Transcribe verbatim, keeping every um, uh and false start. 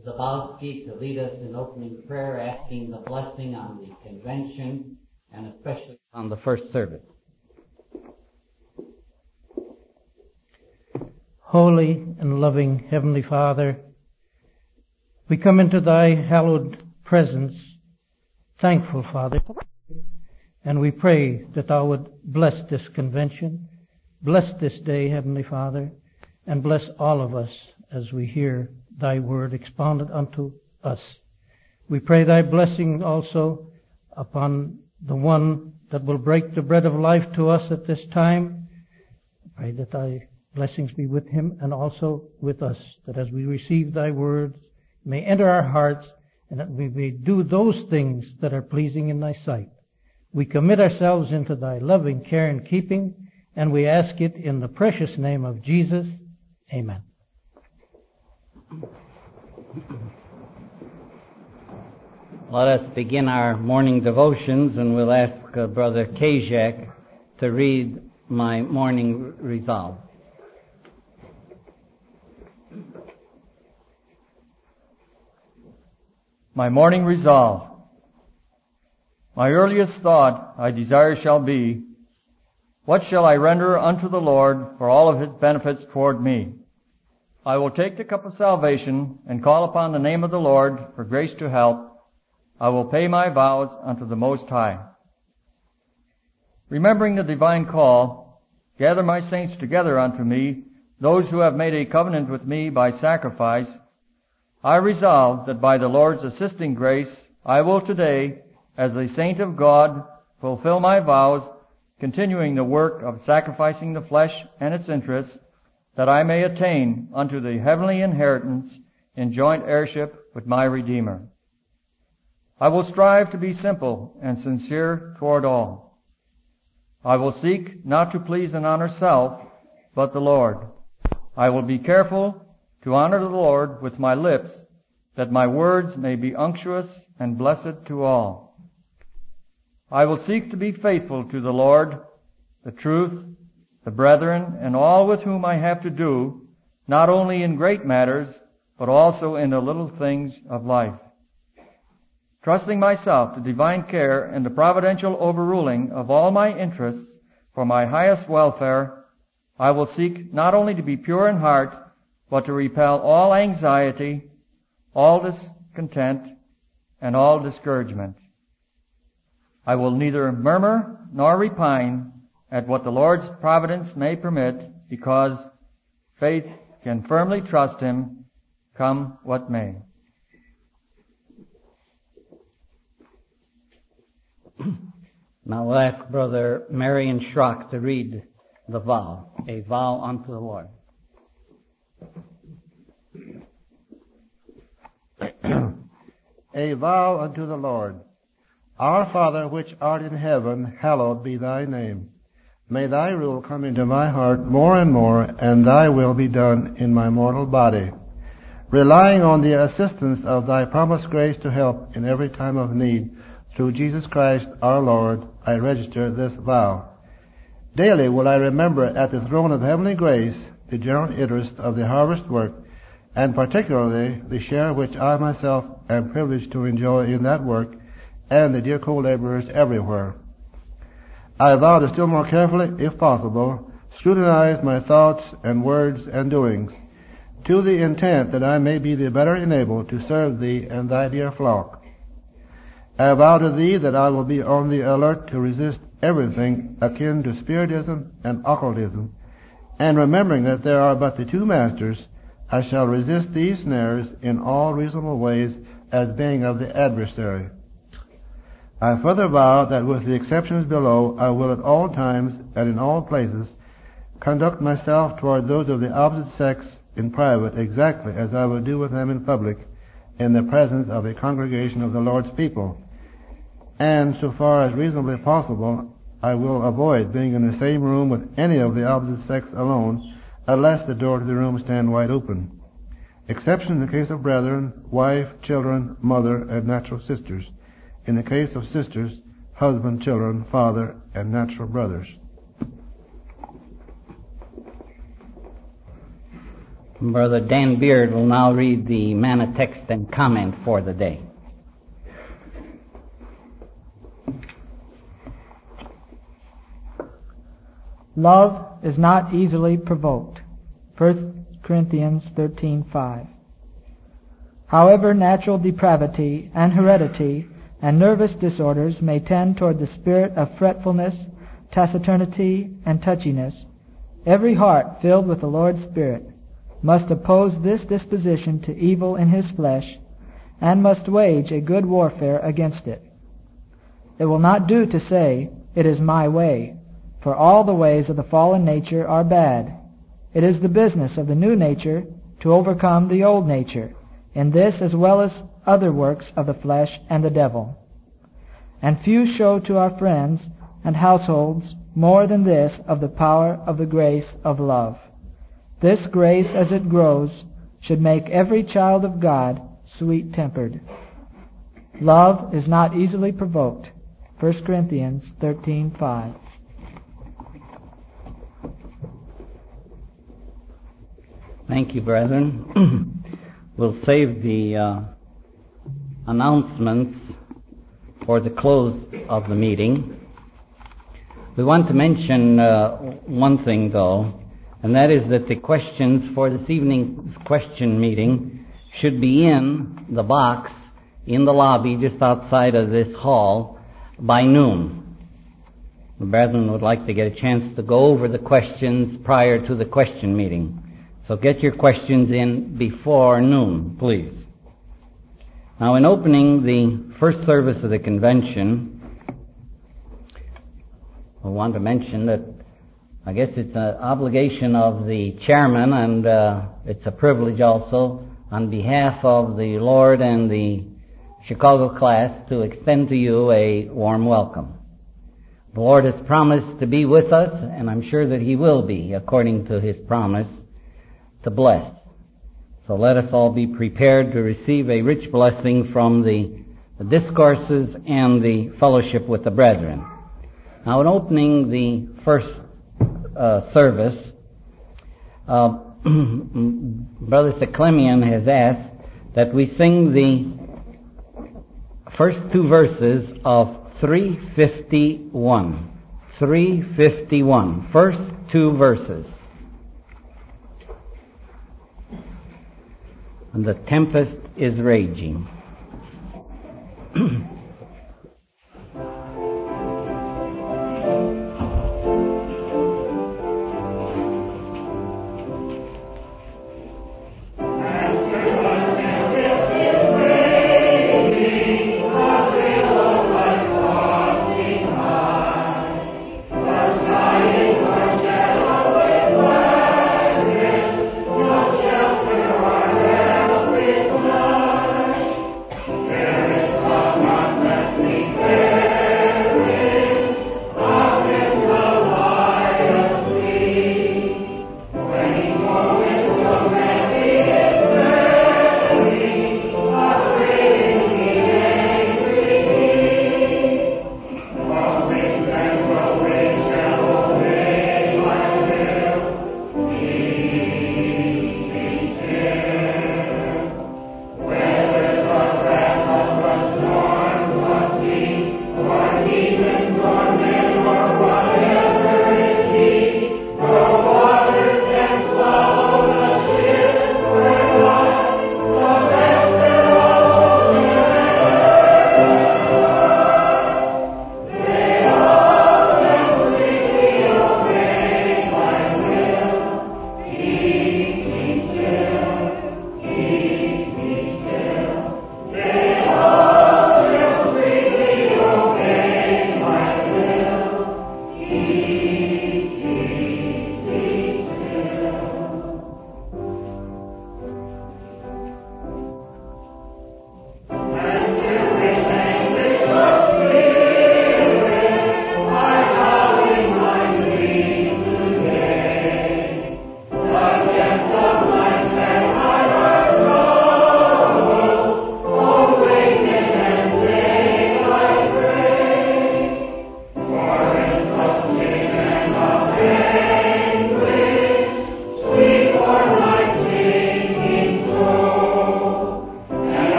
Zabowski to lead us in opening prayer, asking the blessing on the convention and especially on the first service. Holy and loving Heavenly Father, we come into Thy hallowed presence, thankful, Father, and we pray that Thou would bless this convention, bless this day, Heavenly Father, and bless all of us as we hear Thy word expounded unto us. We pray Thy blessing also upon the one that will break the bread of life to us at this time. I pray that Thy blessings be with him and also with us, that as we receive Thy words, may enter our hearts, and that we may do those things that are pleasing in Thy sight. We commit ourselves into Thy loving care and keeping, and we ask it in the precious name of Jesus. Amen. Let us begin our morning devotions, and we'll ask uh, Brother Kajak to read my morning resolve. My morning resolve. My earliest thought, I desire, shall be, what shall I render unto the Lord for all of His benefits toward me? I will take the cup of salvation and call upon the name of the Lord for grace to help. I will pay my vows unto the Most High. Remembering the divine call, gather my saints together unto me, those who have made a covenant with me by sacrifice. I resolve that by the Lord's assisting grace, I will today, as a saint of God, fulfill my vows, continuing the work of sacrificing the flesh and its interests, that I may attain unto the heavenly inheritance in joint heirship with my Redeemer. I will strive to be simple and sincere toward all. I will seek not to please and honor self, but the Lord. I will be careful to honor the Lord with my lips, that my words may be unctuous and blessed to all. I will seek to be faithful to the Lord, the truth, the brethren, and all with whom I have to do, not only in great matters, but also in the little things of life. Trusting myself to divine care and the providential overruling of all my interests for my highest welfare, I will seek not only to be pure in heart, but to repel all anxiety, all discontent, and all discouragement. I will neither murmur nor repine at what the Lord's providence may permit, because faith can firmly trust Him, come what may. Now we'll ask Brother Marion Schrock to read the vow, a vow unto the Lord. A vow unto the Lord. Our Father which art in heaven, hallowed be Thy name. May Thy rule come into my heart more and more, and Thy will be done in my mortal body. Relying on the assistance of Thy promised grace to help in every time of need, through Jesus Christ our Lord, I register this vow. Daily will I remember at the throne of heavenly grace the general interest of the harvest work, and particularly the share which I myself am privileged to enjoy in that work, and the dear co-laborers everywhere. I vow to still more carefully, if possible, scrutinize my thoughts and words and doings, to the intent that I may be the better enabled to serve Thee and Thy dear flock. I vow to Thee that I will be on the alert to resist everything akin to spiritism and occultism, and remembering that there are but the two masters, I shall resist these snares in all reasonable ways as being of the adversary. I further vow that with the exceptions below, I will at all times and in all places conduct myself toward those of the opposite sex in private exactly as I would do with them in public, in the presence of a congregation of the Lord's people. And so far as reasonably possible, I will avoid being in the same room with any of the opposite sex alone, unless the door to the room stand wide open. Exception in the case of brethren, wife, children, mother, and natural sisters. In the case of sisters, husband, children, father, and natural brothers. Brother Dan Beard will now read the manna text and comment for the day. Love is not easily provoked. First Corinthians thirteen five. However, natural depravity and heredity and nervous disorders may tend toward the spirit of fretfulness, taciturnity, and touchiness, every heart filled with the Lord's Spirit must oppose this disposition to evil in his flesh and must wage a good warfare against it. It will not do to say, "It is my way," for all the ways of the fallen nature are bad. It is the business of the new nature to overcome the old nature, in this as well as other works of the flesh and the devil. And few show to our friends and households more than this of the power of the grace of love. This grace, as it grows, should make every child of God sweet-tempered. Love is not easily provoked. First Corinthians thirteen five. Thank you, brethren. We'll save the uh, announcements for the close of the meeting. We want to mention uh, one thing, though, and that is that the questions for this evening's question meeting should be in the box in the lobby just outside of this hall by noon. The brethren would like to get a chance to go over the questions prior to the question meeting. So get your questions in before noon, please. Now, in opening the first service of the convention, I want to mention that I guess it's an obligation of the chairman, and uh, it's a privilege also on behalf of the Lord and the Chicago class to extend to you a warm welcome. The Lord has promised to be with us, and I'm sure that He will be, according to His promise, to bless. So let us all be prepared to receive a rich blessing from the, the discourses and the fellowship with the brethren. Now, in opening the first uh, service, uh, Brother Seclemian has asked that we sing the first two verses of three fifty-one. three fifty-one. First two verses. And the tempest is raging.